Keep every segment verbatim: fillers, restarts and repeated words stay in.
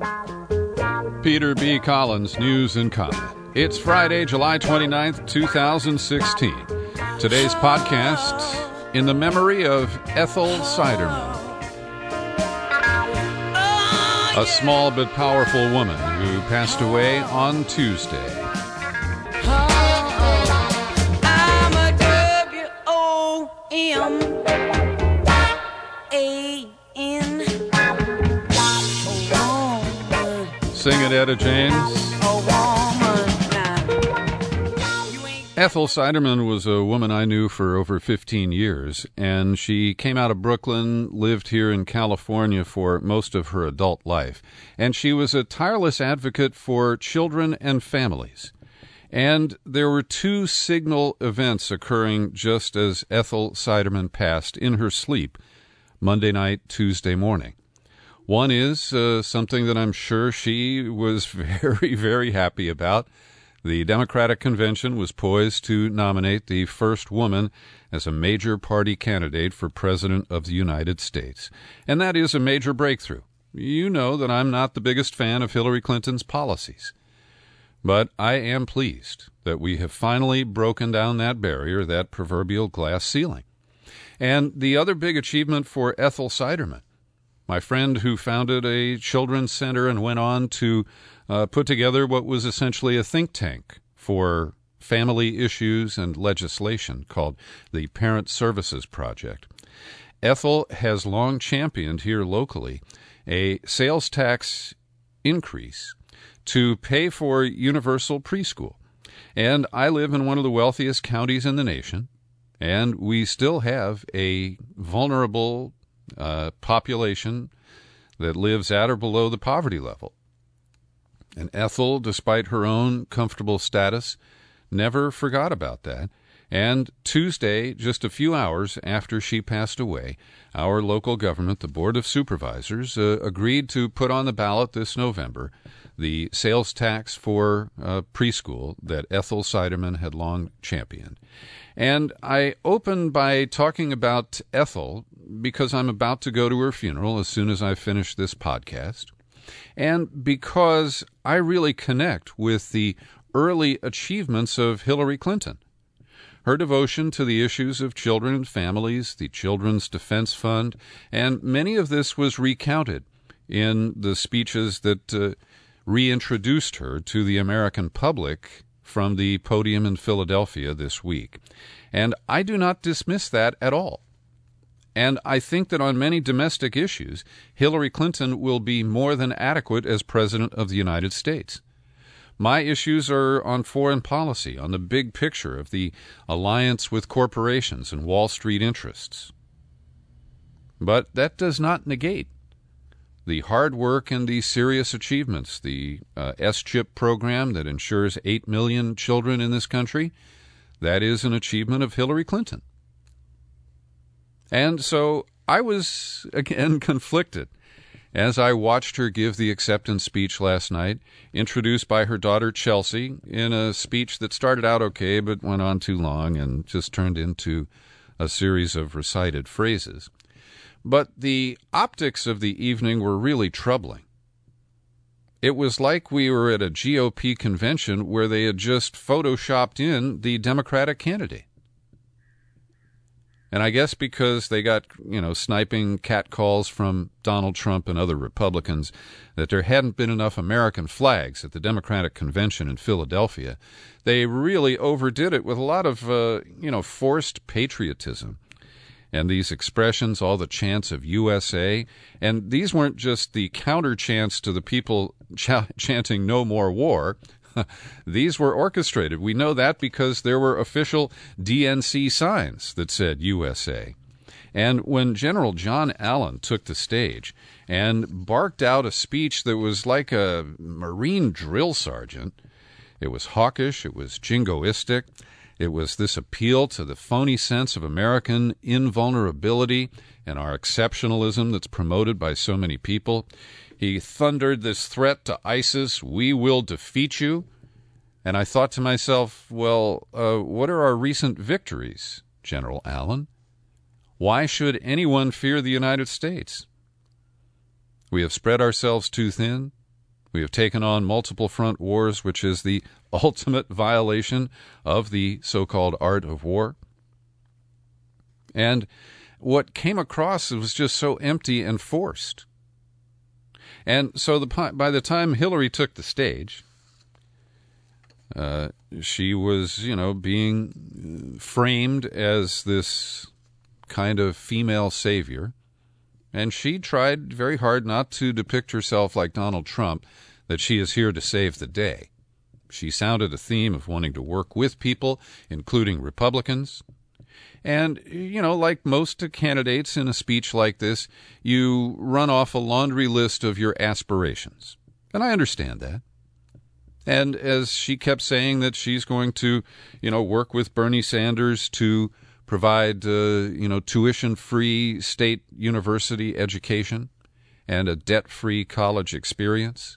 Peter B. Collins, News and Comment. It's Friday, July twenty-ninth, two thousand sixteen. Today's podcast, in the memory of Ethel Seiderman, a small but powerful woman who passed away on Tuesday. I'm a W O M A N. Sing it, Etta James. Ethel Seiderman was a woman I knew for over fifteen years, and she came out of Brooklyn, lived here in California for most of her adult life, and she was a tireless advocate for children and families. And there were two signal events occurring just as Ethel Seiderman passed in her sleep Monday night, Tuesday morning. One is uh, something that I'm sure she was very, very happy about. The Democratic Convention was poised to nominate the first woman as a major party candidate for President of the United States. And that is a major breakthrough. You know that I'm not the biggest fan of Hillary Clinton's policies. But I am pleased that we have finally broken down that barrier, that proverbial glass ceiling. And the other big achievement for Ethel Seiderman, my friend who founded a children's center and went on to uh, put together what was essentially a think tank for family issues and legislation called the Parent Services Project. Ethel has long championed here locally a sales tax increase to pay for universal preschool. And I live in one of the wealthiest counties in the nation, and we still have a vulnerable uh, population that lives at or below the poverty level. And Ethel, despite her own comfortable status, never forgot about that. And Tuesday, just a few hours after she passed away, our local government, the Board of Supervisors, uh, agreed to put on the ballot this November the sales tax for uh, preschool that Ethel Seiderman had long championed. And I open by talking about Ethel because I'm about to go to her funeral as soon as I finish this podcast, and because I really connect with the early achievements of Hillary Clinton. Her devotion to the issues of children and families, the Children's Defense Fund, and many of this was recounted in the speeches that uh, reintroduced her to the American public from the podium in Philadelphia this week. And I do not dismiss that at all. And I think that on many domestic issues, Hillary Clinton will be more than adequate as President of the United States. My issues are on foreign policy, on the big picture of the alliance with corporations and Wall Street interests. But that does not negate the hard work and the serious achievements, the uh, S CHIP program that ensures eight million children in this country. That is an achievement of Hillary Clinton. And so I was, again, conflicted as I watched her give the acceptance speech last night, introduced by her daughter Chelsea, in a speech that started out okay but went on too long and just turned into a series of recited phrases. But the optics of the evening were really troubling. It was like we were at a G O P convention where they had just photoshopped in the Democratic candidate. And I guess because they got, you know, sniping catcalls from Donald Trump and other Republicans that there hadn't been enough American flags at the Democratic convention in Philadelphia, they really overdid it with a lot of, uh, you know, forced patriotism. And these expressions, all the chants of U S A, and these weren't just the counter chants to the people ch- chanting no more war. These were orchestrated. We know that because there were official D N C signs that said U S A. And when General John Allen took the stage and barked out a speech that was like a Marine drill sergeant, it was hawkish, it was jingoistic, it was this appeal to the phony sense of American invulnerability and our exceptionalism that's promoted by so many people. He thundered this threat to ISIS, "We will defeat you." And I thought to myself, well, uh, what are our recent victories, General Allen? Why should anyone fear the United States? We have spread ourselves too thin. We have taken on multiple front wars, which is the ultimate violation of the so-called art of war. And what came across was just so empty and forced. And so the, by the time Hillary took the stage, uh, she was, you know, being framed as this kind of female savior. And she tried very hard not to depict herself like Donald Trump, that she is here to save the day. She sounded a theme of wanting to work with people, including Republicans. And, you know, like most candidates in a speech like this, you run off a laundry list of your aspirations. And I understand that. And as she kept saying that she's going to, you know, work with Bernie Sanders to provide, uh, you know, tuition-free state university education and a debt-free college experience.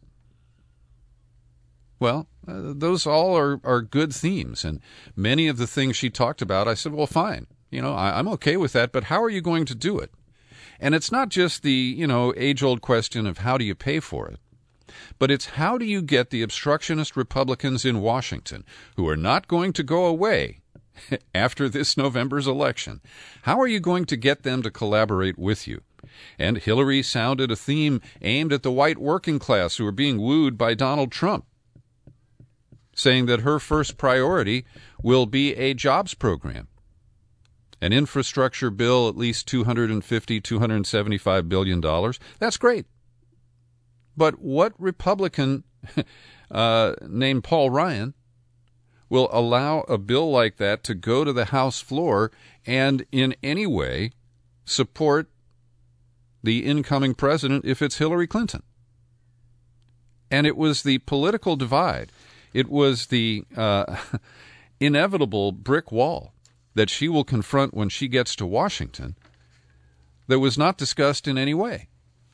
Well, uh, those all are, are good themes. And many of the things she talked about, I said, well, fine. You know, I, I'm okay with that, but how are you going to do it? And it's not just the, you know, age-old question of how do you pay for it, but it's how do you get the obstructionist Republicans in Washington, who are not going to go away after this November's election, how are you going to get them to collaborate with you? And Hillary sounded a theme aimed at the white working class who are being wooed by Donald Trump, saying that her first priority will be a jobs program, an infrastructure bill, at least two hundred fifty, two hundred seventy-five billion dollars. That's great. But what Republican uh, named Paul Ryan will allow a bill like that to go to the House floor and in any way support the incoming president if it's Hillary Clinton? And it was the political divide. It was the uh, inevitable brick wall that she will confront when she gets to Washington that was not discussed in any way.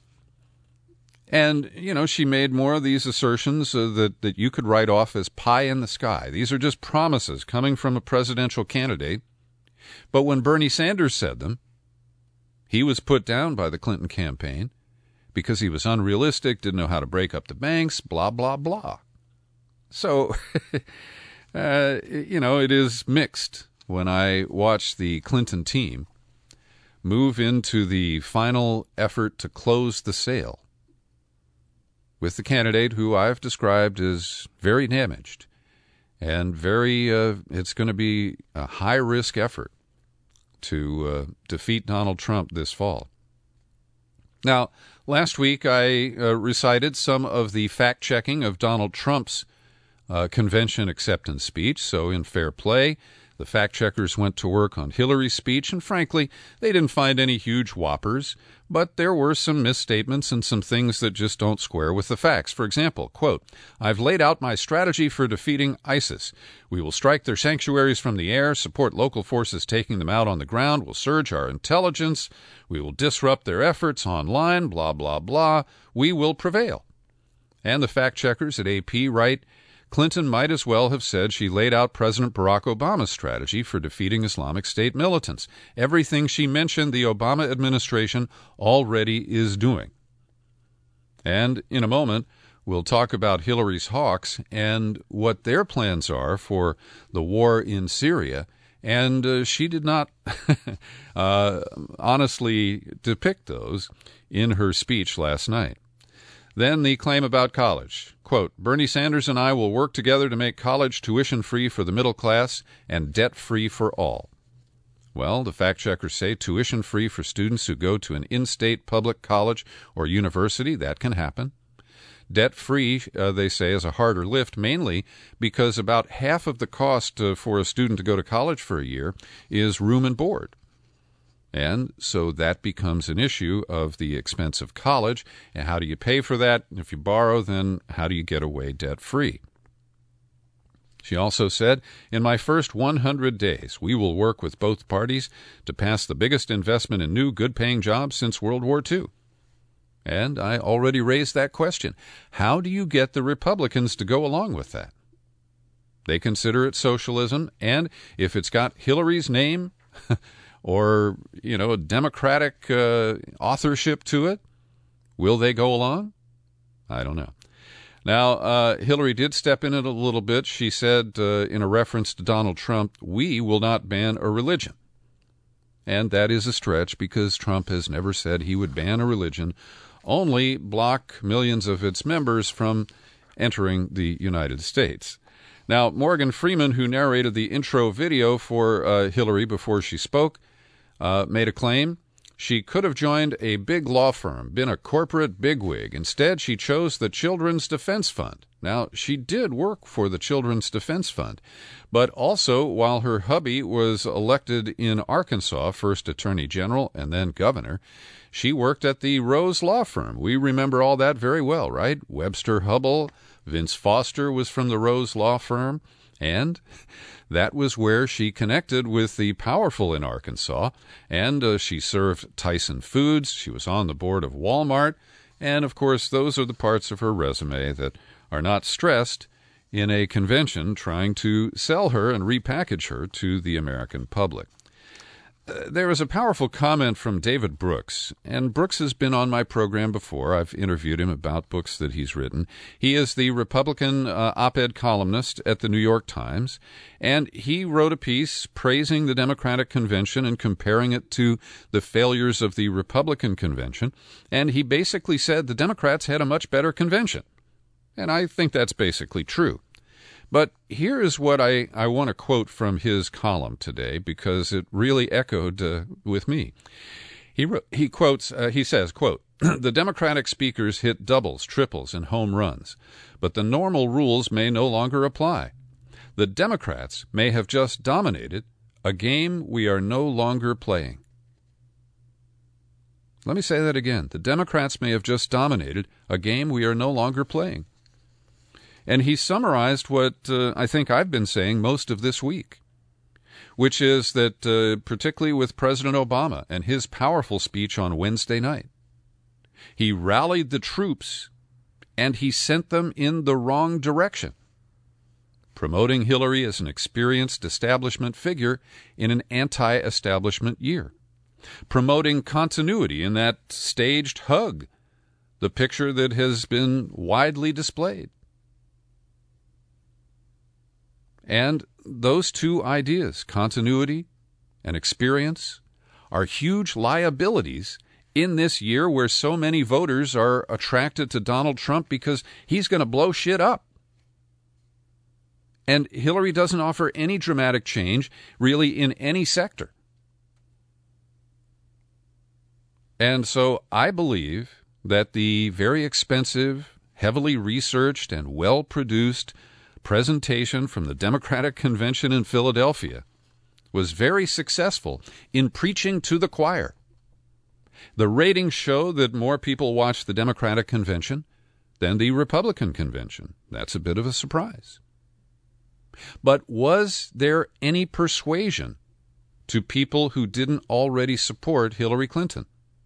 And, you know, she made more of these assertions uh, that, that you could write off as pie in the sky. These are just promises coming from a presidential candidate. But when Bernie Sanders said them, he was put down by the Clinton campaign because he was unrealistic, didn't know how to break up the banks, blah, blah, blah. So, uh, you know, it is mixed when I watch the Clinton team move into the final effort to close the sale with the candidate who I've described as very damaged and very, uh, it's going to be a high-risk effort to uh, defeat Donald Trump this fall. Now, last week I uh, recited some of the fact-checking of Donald Trump's uh, convention acceptance speech, so in fair play, the fact-checkers went to work on Hillary's speech, and frankly, they didn't find any huge whoppers, but there were some misstatements and some things that just don't square with the facts. For example, quote, "I've laid out my strategy for defeating ISIS. We will strike their sanctuaries from the air, support local forces taking them out on the ground, we'll surge our intelligence, we will disrupt their efforts online, blah, blah, blah. We will prevail." And the fact-checkers at A P write, Clinton might as well have said she laid out President Barack Obama's strategy for defeating Islamic State militants. Everything she mentioned the Obama administration already is doing. And in a moment, we'll talk about Hillary's hawks and what their plans are for the war in Syria. And uh, she did not uh, honestly depict those in her speech last night. Then the claim about college. Quote, "Bernie Sanders and I will work together to make college tuition-free for the middle class and debt-free for all." Well, the fact-checkers say tuition-free for students who go to an in-state public college or university. That can happen. Debt-free, uh, they say, is a harder lift, mainly because about half of the cost uh, for a student to go to college for a year is room and board. And so that becomes an issue of the expense of college, and how do you pay for that? If you borrow, then how do you get away debt-free? She also said, "In my first one hundred days, we will work with both parties to pass the biggest investment in new, good-paying jobs since World War Two. And I already raised that question. How do you get the Republicans to go along with that? They consider it socialism, and if it's got Hillary's name or, you know, a Democratic uh, authorship to it, will they go along? I don't know. Now, uh, Hillary did step in it a little bit. She said, uh, in a reference to Donald Trump, we will not ban a religion. And that is a stretch because Trump has never said he would ban a religion, only block millions of its members from entering the United States. Now, Morgan Freeman, who narrated the intro video for uh, Hillary before she spoke, uh, made a claim. She could have joined a big law firm, been a corporate bigwig. Instead, she chose the Children's Defense Fund. Now, she did work for the Children's Defense Fund, but also while her hubby was elected in Arkansas, first attorney general and then governor, she worked at the Rose Law Firm. We remember all that very well, right? Webster Hubbell, Vince Foster was from the Rose Law Firm, and that was where she connected with the powerful in Arkansas, and uh, she served Tyson Foods. She was on the board of Walmart, and of course those are the parts of her resume that are not stressed in a convention trying to sell her and repackage her to the American public. Uh, there was a powerful comment from David Brooks, and Brooks has been on my program before. I've interviewed him about books that he's written. He is the Republican uh, op-ed columnist at the New York Times, and he wrote a piece praising the Democratic Convention and comparing it to the failures of the Republican Convention, and he basically said the Democrats had a much better convention. And I think that's basically true. But here is what I, I want to quote from his column today because it really echoed uh, with me. He he quotes, uh, he says, quote, the Democratic speakers hit doubles, triples, and home runs, but the normal rules may no longer apply. The Democrats may have just dominated a game we are no longer playing. Let me say that again. The Democrats may have just dominated a game we are no longer playing. And he summarized what uh, I think I've been saying most of this week, which is that uh, particularly with President Obama and his powerful speech on Wednesday night, he rallied the troops and he sent them in the wrong direction, promoting Hillary as an experienced establishment figure in an anti-establishment year, promoting continuity in that staged hug, the picture that has been widely displayed. And those two ideas, continuity and experience, are huge liabilities in this year where so many voters are attracted to Donald Trump because he's going to blow shit up. And Hillary doesn't offer any dramatic change, really, in any sector. And so I believe that the very expensive, heavily researched, and well-produced presentation from the Democratic Convention in Philadelphia was very successful in preaching to the choir. The ratings show that more people watched the Democratic Convention than the Republican Convention. That's a bit of a surprise. But was there any persuasion to people who didn't already support Hillary Clinton?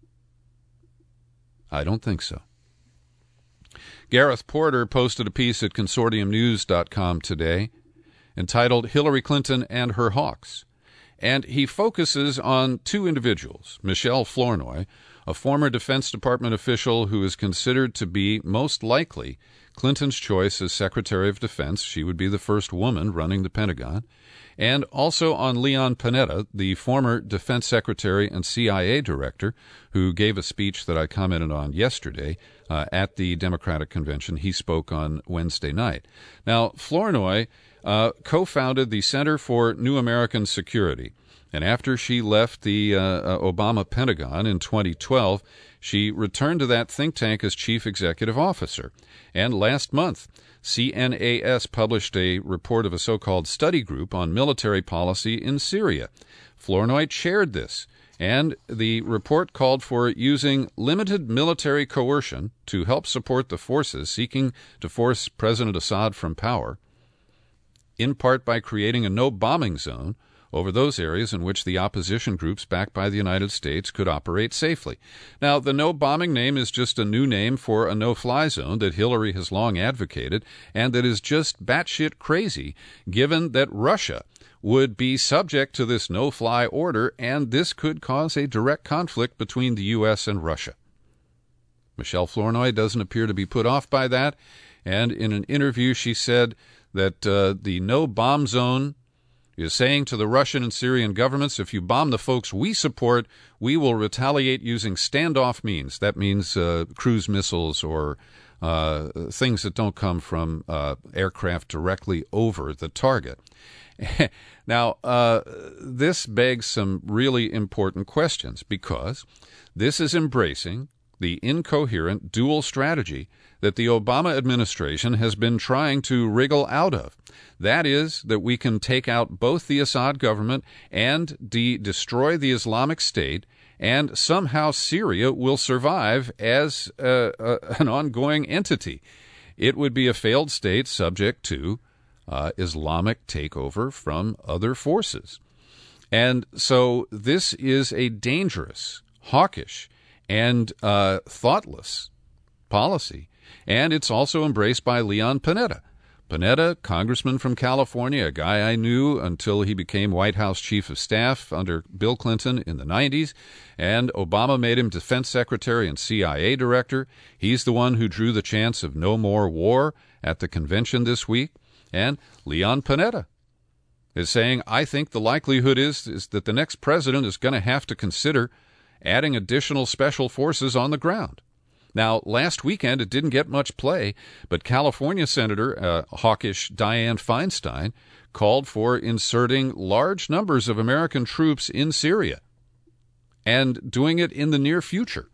I don't think so. Gareth Porter posted a piece at consortium news dot com today entitled Hillary Clinton and Her Hawks, and he focuses on two individuals, Michelle Flournoy, a former Defense Department official who is considered to be most likely Clinton's choice as Secretary of Defense. She would be the first woman running the Pentagon. And also on Leon Panetta, the former Defense Secretary and C I A Director, who gave a speech that I commented on yesterday uh, at the Democratic Convention. He spoke on Wednesday night. Now, Flournoy uh, co-founded the Center for New American Security. And after she left the uh, uh, Obama Pentagon in twenty twelve, she returned to that think tank as chief executive officer. And last month, C N A S published a report of a so-called study group on military policy in Syria. Flournoy chaired this, and the report called for using limited military coercion to help support the forces seeking to force President Assad from power, in part by creating a no-bombing zone over those areas in which the opposition groups backed by the United States could operate safely. Now, the no-bombing name is just a new name for a no-fly zone that Hillary has long advocated and that is just batshit crazy, given that Russia would be subject to this no-fly order, and this could cause a direct conflict between the U S and Russia. Michelle Flournoy doesn't appear to be put off by that, And in an interview, she said that uh, the no-bomb zone is saying to the Russian and Syrian governments, if you bomb the folks we support, we will retaliate using standoff means. That means uh, cruise missiles or uh, things that don't come from uh, aircraft directly over the target. Now, uh, this begs some really important questions, because this is embracing the incoherent dual strategy that the Obama administration has been trying to wriggle out of. That is, that we can take out both the Assad government and de- destroy the Islamic State, and somehow Syria will survive as uh, uh, an ongoing entity. It would be a failed state subject to uh, Islamic takeover from other forces. And so this is a dangerous, hawkish, and uh, thoughtless policy. And it's also embraced by Leon Panetta. Panetta, congressman from California, a guy I knew until he became White House chief of staff under Bill Clinton in the nineties, and Obama made him defense secretary and C I A director. He's the one who drew the chants of no more war at the convention this week. And Leon Panetta is saying, I think the likelihood is, is that the next president is going to have to consider adding additional special forces on the ground. Now, last weekend it didn't get much play, but California Senator uh, hawkish Dianne Feinstein called for inserting large numbers of American troops in Syria and doing it in the near future.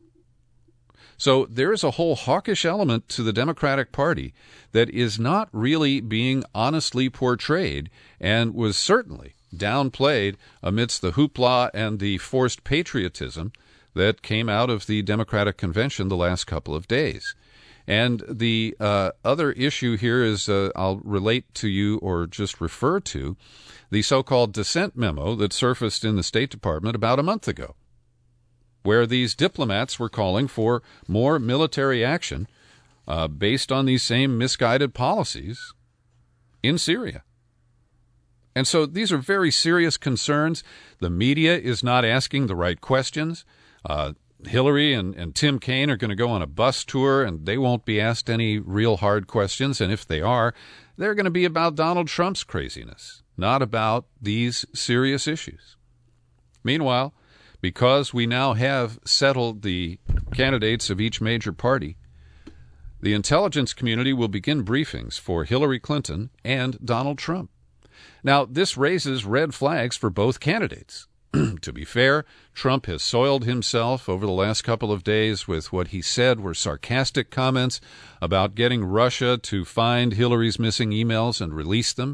So there is a whole hawkish element to the Democratic Party that is not really being honestly portrayed and was certainly downplayed amidst the hoopla and the forced patriotism that came out of the Democratic Convention the last couple of days. And the uh, other issue here is uh, I'll relate to you or just refer to the so-called dissent memo that surfaced in the State Department about a month ago, where these diplomats were calling for more military action uh, based on these same misguided policies in Syria. And so these are very serious concerns. The media is not asking the right questions. Uh, Hillary and, and Tim Kaine are going to go on a bus tour, and they won't be asked any real hard questions. And if they are, they're going to be about Donald Trump's craziness, not about these serious issues. Meanwhile, because we now have settled the candidates of each major party, the intelligence community will begin briefings for Hillary Clinton and Donald Trump. Now, this raises red flags for both candidates. To be fair, Trump has soiled himself over the last couple of days with what he said were sarcastic comments about getting Russia to find Hillary's missing emails and release them.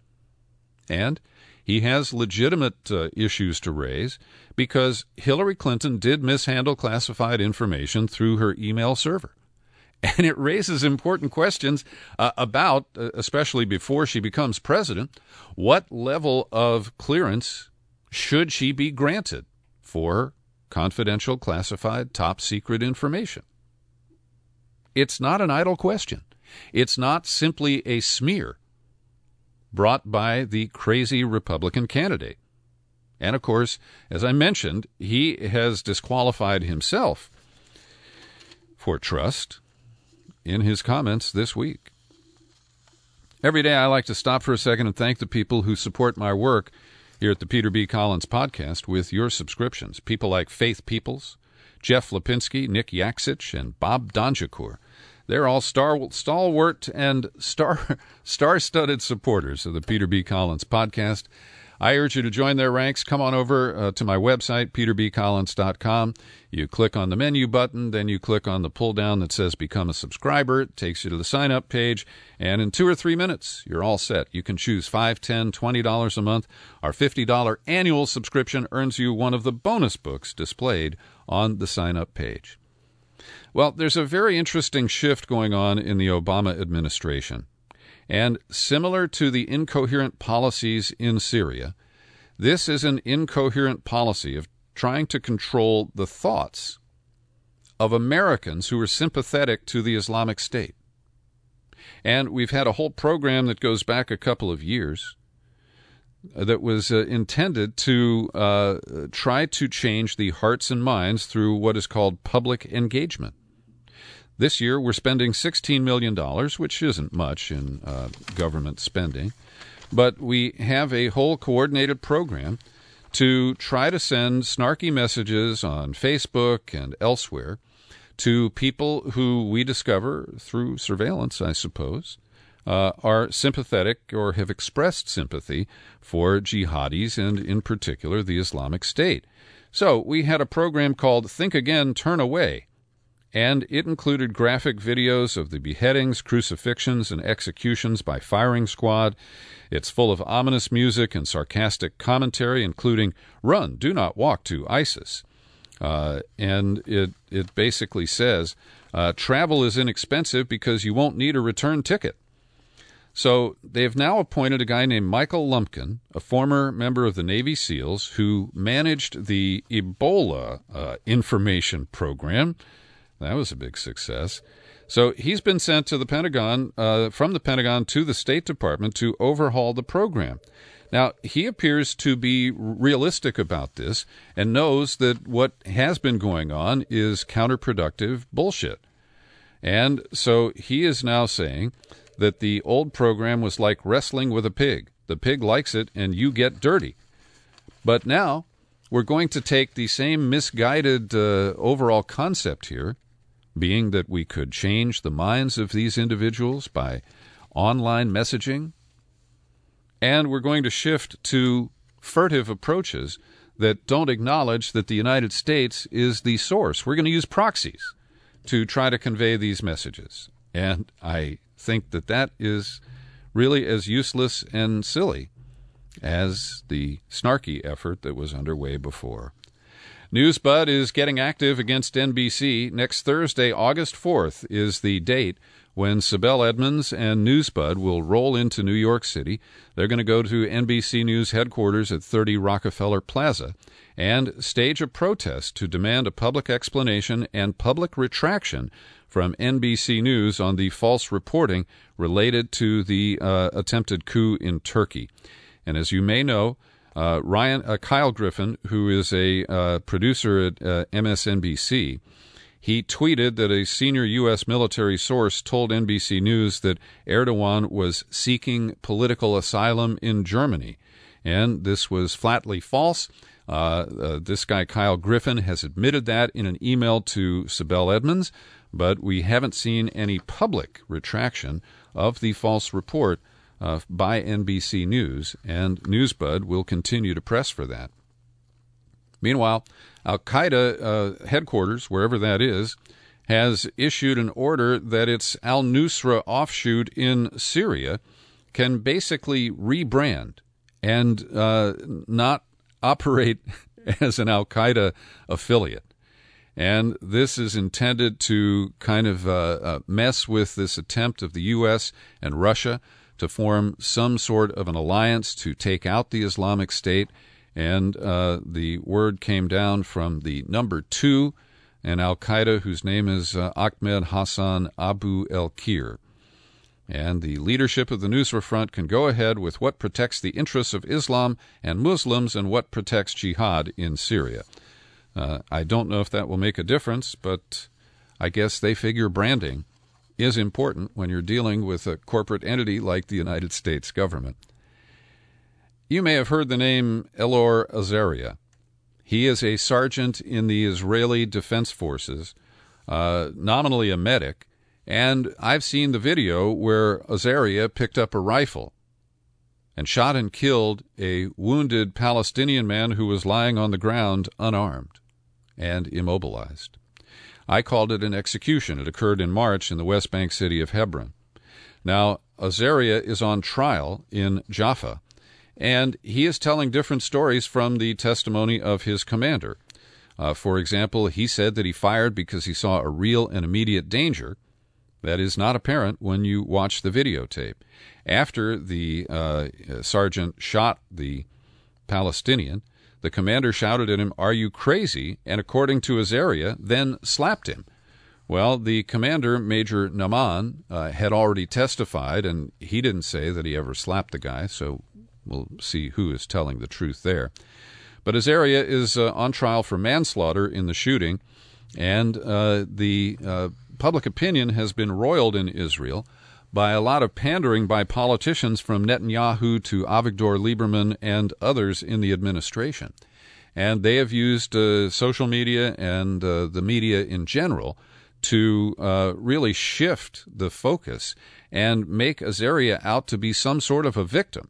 And he has legitimate uh, issues to raise because Hillary Clinton did mishandle classified information through her email server. And it raises important questions uh, about, uh, especially before she becomes president, what level of clearance should she be granted for confidential, classified, top-secret information? It's not an idle question. It's not simply a smear brought by the crazy Republican candidate. And, of course, as I mentioned, he has disqualified himself for trust in his comments this week. Every day I like to stop for a second and thank the people who support my work here at the Peter B. Collins Podcast with your subscriptions. People like Faith Peoples, Jeff Lipinski, Nick Yaksich, and Bob Donjacour. They're all star, stalwart and star, star-studded supporters of the Peter B. Collins Podcast. I urge you to join their ranks. Come on over uh, to my website, peter b collins dot com. You click on the menu button, then you click on the pull-down that says Become a Subscriber. It takes you to the sign-up page, and in two or three minutes, you're all set. You can choose five dollars, ten dollars, twenty dollars a month. Our fifty dollars annual subscription earns you one of the bonus books displayed on the sign-up page. Well, there's a very interesting shift going on in the Obama administration. And similar to the incoherent policies in Syria, this is an incoherent policy of trying to control the thoughts of Americans who are sympathetic to the Islamic State. And we've had a whole program that goes back a couple of years that was uh, intended to uh, try to change the hearts and minds through what is called public engagement. This year, we're spending sixteen million dollars, which isn't much in uh, government spending, but we have a whole coordinated program to try to send snarky messages on Facebook and elsewhere to people who we discover through surveillance, I suppose, uh, are sympathetic or have expressed sympathy for jihadis and, in particular, the Islamic State. So we had a program called Think Again, Turn Away, and it included graphic videos of the beheadings, crucifixions, and executions by firing squad. It's full of ominous music and sarcastic commentary, including "Run, do not walk to ISIS." Uh, and it, it basically says, uh, travel is inexpensive because you won't need a return ticket. So they've now appointed a guy named Michael Lumpkin, a former member of the Navy SEALs, who managed the Ebola uh, information program. That was a big success. So he's been sent to the Pentagon, uh, from the Pentagon to the State Department to overhaul the program. Now, he appears to be realistic about this and knows that what has been going on is counterproductive bullshit. And so he is now saying that the old program was like wrestling with a pig. The pig likes it, and you get dirty. But now we're going to take the same misguided uh, overall concept here, being that we could change the minds of these individuals by online messaging, and we're going to shift to furtive approaches that don't acknowledge that the United States is the source. We're going to use proxies to try to convey these messages. And I think that that is really as useless and silly as the snarky effort that was underway before. NewsBud is getting active against N B C. Next Thursday, August fourth, is the date when Sibel Edmonds and NewsBud will roll into New York City. They're going to go to N B C News headquarters at thirty Rockefeller Plaza and stage a protest to demand a public explanation and public retraction from N B C News on the false reporting related to the uh, attempted coup in Turkey. And as you may know, Uh, Ryan uh, Kyle Griffin, who is a uh, producer at uh, M S N B C, he tweeted that a senior U S military source told N B C News that Erdogan was seeking political asylum in Germany, and this was flatly false. Uh, uh, this guy Kyle Griffin has admitted that in an email to Sibel Edmonds, but we haven't seen any public retraction of the false report Uh, by N B C News, and NewsBud will continue to press for that. Meanwhile, Al-Qaeda uh, headquarters, wherever that is, has issued an order that its al-Nusra offshoot in Syria can basically rebrand and uh, not operate as an Al-Qaeda affiliate. And this is intended to kind of uh, uh, mess with this attempt of the U S and Russia to form some sort of an alliance to take out the Islamic State. And uh, the word came down from the number two in Al-Qaeda, whose name is uh, Ahmed Hassan Abu el-Kir. And the leadership of the Nusra Front can go ahead with what protects the interests of Islam and Muslims and what protects jihad in Syria. Uh, I don't know if that will make a difference, but I guess they figure branding is important when you're dealing with a corporate entity like the United States government. You may have heard the name Elor Azaria. He is a sergeant in the Israeli Defense Forces, uh, nominally a medic, and I've seen the video where Azaria picked up a rifle and shot and killed a wounded Palestinian man who was lying on the ground unarmed and immobilized. I called it an execution. It occurred in March in the West Bank city of Hebron. Now, Azaria is on trial in Jaffa, and he is telling different stories from the testimony of his commander. Uh, for example, he said that he fired because he saw a real and immediate danger. That is not apparent when you watch the videotape. After the uh, sergeant shot the Palestinian, the commander shouted at him, "Are you crazy?" and according to Azaria, then slapped him. Well, the commander, Major Naman, uh, had already testified, and he didn't say that he ever slapped the guy, so we'll see who is telling the truth there. But Azaria is uh, on trial for manslaughter in the shooting, and uh, the uh, public opinion has been roiled in Israel by a lot of pandering by politicians from Netanyahu to Avigdor Lieberman and others in the administration. And they have used uh, social media and uh, the media in general to uh, really shift the focus and make Azaria out to be some sort of a victim.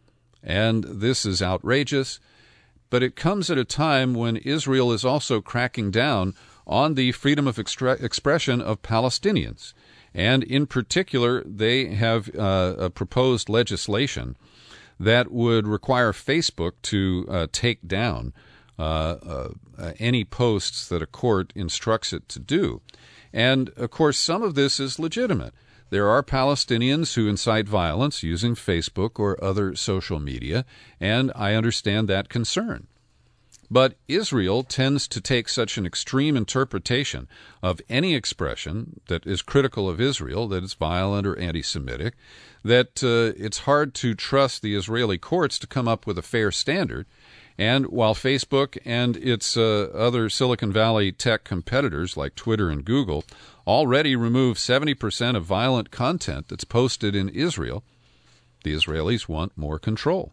And this is outrageous, but it comes at a time when Israel is also cracking down on the freedom of extra- expression of Palestinians. And in particular, they have uh, a proposed legislation that would require Facebook to uh, take down uh, uh, uh, any posts that a court instructs it to do. And, of course, some of this is legitimate. There are Palestinians who incite violence using Facebook or other social media, and I understand that concern. But Israel tends to take such an extreme interpretation of any expression that is critical of Israel, that is violent or anti-Semitic, that uh, it's hard to trust the Israeli courts to come up with a fair standard. And while Facebook and its uh, other Silicon Valley tech competitors like Twitter and Google already remove seventy percent of violent content that's posted in Israel, the Israelis want more control.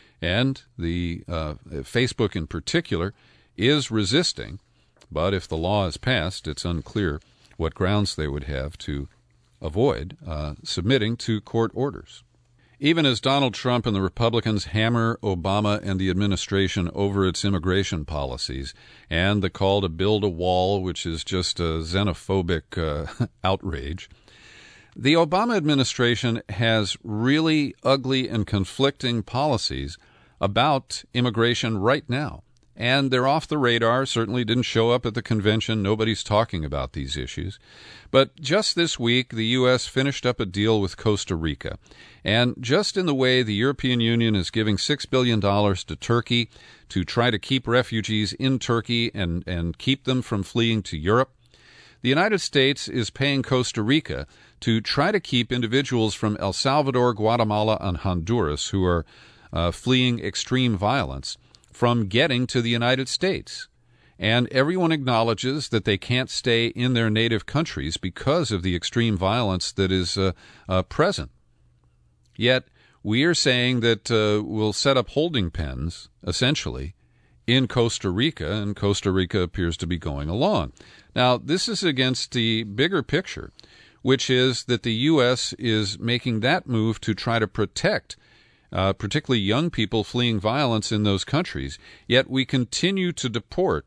And the uh, Facebook in particular is resisting, but if the law is passed, it's unclear what grounds they would have to avoid uh, submitting to court orders. Even as Donald Trump and the Republicans hammer Obama and the administration over its immigration policies and the call to build a wall, which is just a xenophobic uh, outrage, the Obama administration has really ugly and conflicting policies about immigration right now. And they're off the radar, certainly didn't show up at the convention. Nobody's talking about these issues. But just this week, the U S finished up a deal with Costa Rica. And just in the way the European Union is giving six billion dollars to Turkey to try to keep refugees in Turkey and, and keep them from fleeing to Europe, the United States is paying Costa Rica to try to keep individuals from El Salvador, Guatemala, and Honduras who are uh, fleeing extreme violence from getting to the United States. And everyone acknowledges that they can't stay in their native countries because of the extreme violence that is uh, uh, present. Yet we are saying that uh, we'll set up holding pens, essentially, in Costa Rica, and Costa Rica appears to be going along. Now, this is against the bigger picture, which is that the U S is making that move to try to protect Uh, particularly young people fleeing violence in those countries, yet we continue to deport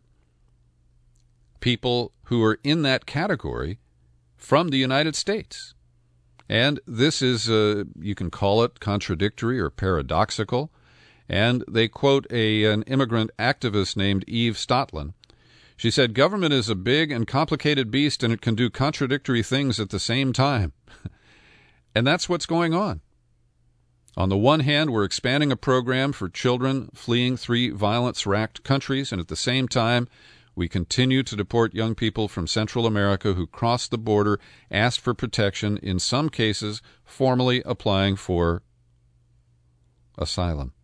people who are in that category from the United States. And this is, uh, you can call it contradictory or paradoxical, and they quote a, an immigrant activist named Eve Stotland. She said, "Government is a big and complicated beast, and it can do contradictory things at the same time." And that's what's going on. On the one hand, we're expanding a program for children fleeing three violence-racked countries, and at the same time, we continue to deport young people from Central America who crossed the border, asked for protection, in some cases formally applying for asylum.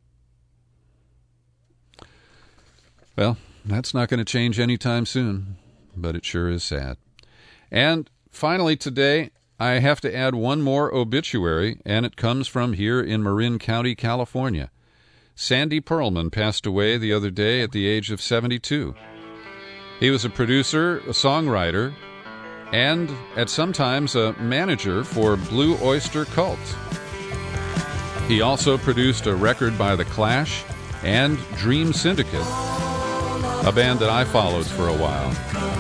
Well, that's not going to change anytime soon, but it sure is sad. And finally today, I have to add one more obituary, and it comes from here in Marin County, California. Sandy Pearlman passed away the other day at the age of seventy-two. He was a producer, a songwriter, and at sometimes a manager for Blue Oyster Cult. He also produced a record by The Clash and Dream Syndicate, a band that I followed for a while.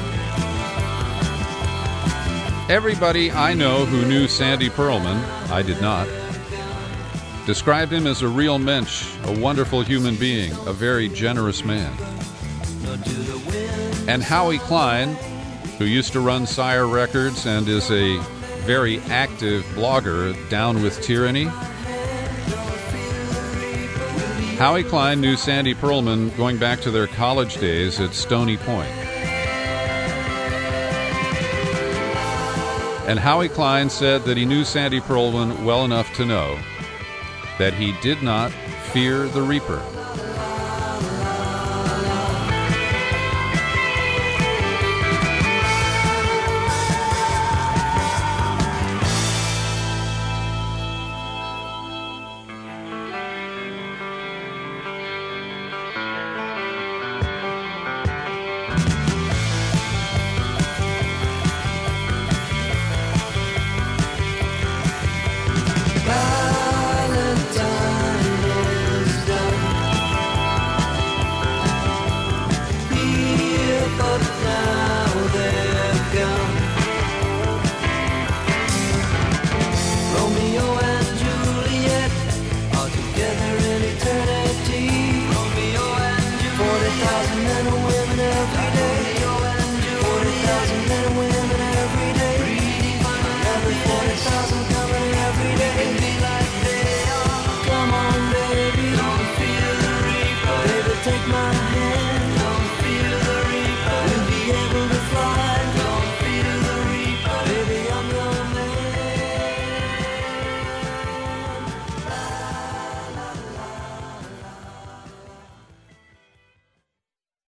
Everybody I know who knew Sandy Pearlman, I did not, described him as a real mensch, a wonderful human being, a very generous man. And Howie Klein, who used to run Sire Records and is a very active blogger, Down with Tyranny. Howie Klein knew Sandy Pearlman going back to their college days at Stony Point. And Howie Klein said that he knew Sandy Pearlman well enough to know that he did not fear the Reaper.